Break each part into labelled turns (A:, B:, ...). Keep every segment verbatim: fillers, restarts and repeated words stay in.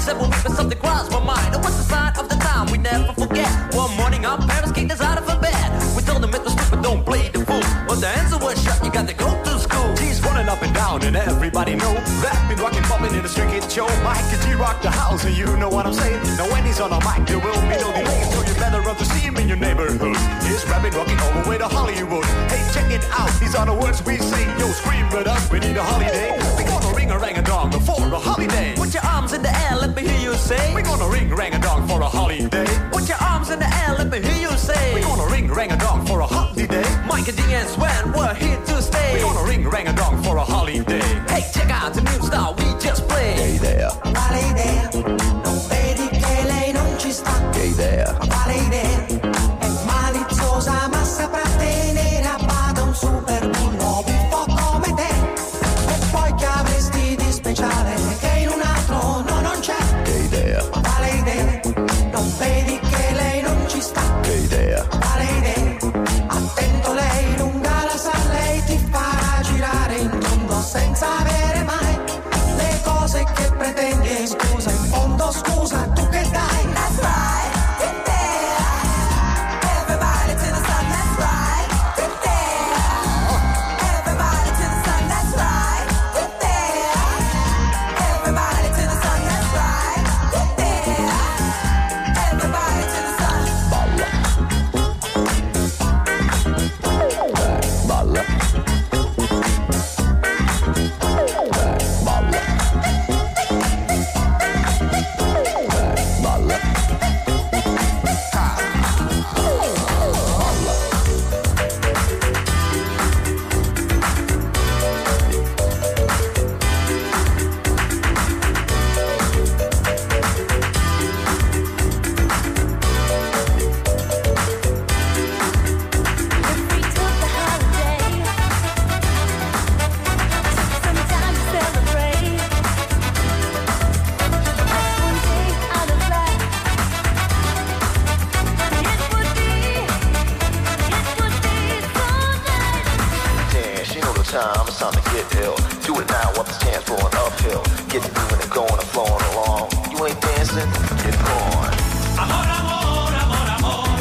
A: seven weeks, but something crossed my mind. It was the sign of the time we never forget. One morning our parents kicked us out of a bed. We told them it was stupid, don't play the fool. But the answer was shut, you got to go to school. G's running up and down and everybody know. Rapping, rocking, bumping in the street kid show. Mike and G rock the house and you know what I'm saying. Now when he's on a mic there will be no delay. So you better run to see him in your neighborhood. He's rapping, rocking all the way to Hollywood. Hey, check it out, these are the words we say. Yo, scream with us, we need a holiday. We gonna ring a rang a dong for a holiday. Put your arms in the air, let me hear you say. We gonna ring rang a dong for a holiday. Put your arms in the air, let me hear you say. We gonna ring rang a dong for a holiday. Mike and D and Sven, we're here to stay. We gonna ring rang a dong for a holiday. Hey, check out the new style we just played. Che idea? Quale idea? Non vedi che lei non ci sta? Che idea? Quale idea? È maliziosa ma saprà tenere a bada un super bullo buffo come te. E poi che avresti di speciale che in un altro no non c'è? Che idea? Quale idea? Non vedi che lei non ci sta? Che idea? Quale idea? Attento, lei lunga la sa, lei ti farà girare in tondo senza avere mai le cose che pretendi. E scusa, in fondo scusa, tu che dai? That's right, get there. Everybody to the sun, that's right, get there. Everybody to the sun, that's right, get there. Everybody to the sun, that's right, get there. Everybody to the sun. Balla. Balla. Balla. Balla. Time, it's time to get ill. Do it now while the stand's rolling uphill. Get to moving and going and flowing along. You ain't dancing, get going.
B: Amor, amor, amor, amor.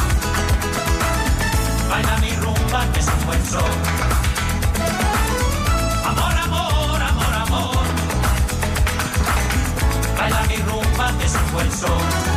B: Baila mi rumba que es un buen son. Amor, amor, amor, amor. Baila mi rumba que es un buen son.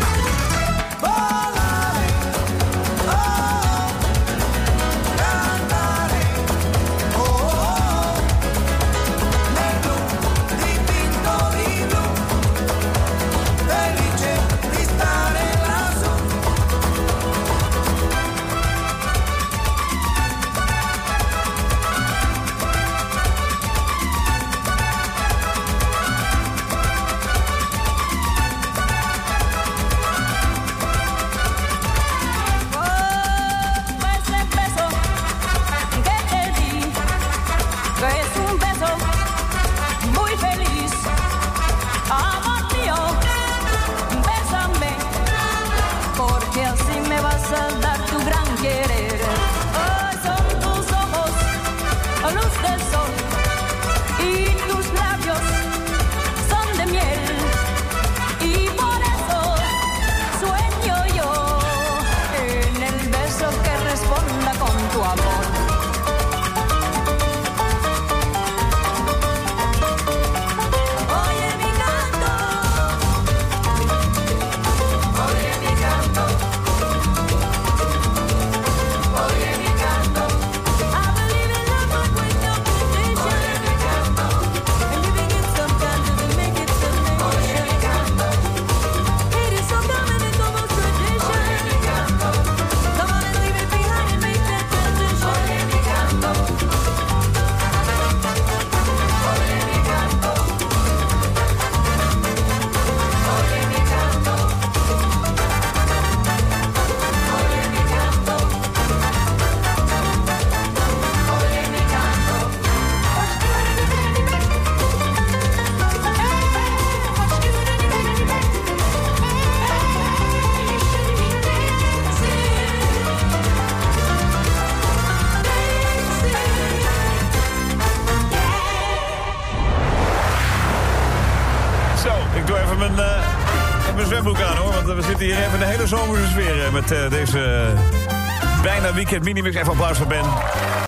C: Zo, ik doe even mijn, uh, mijn zwembroek aan, hoor. Want we zitten hier even in de hele zomerse sfeer... met uh, deze uh, bijna weekend minimix. Even applaus voor Ben.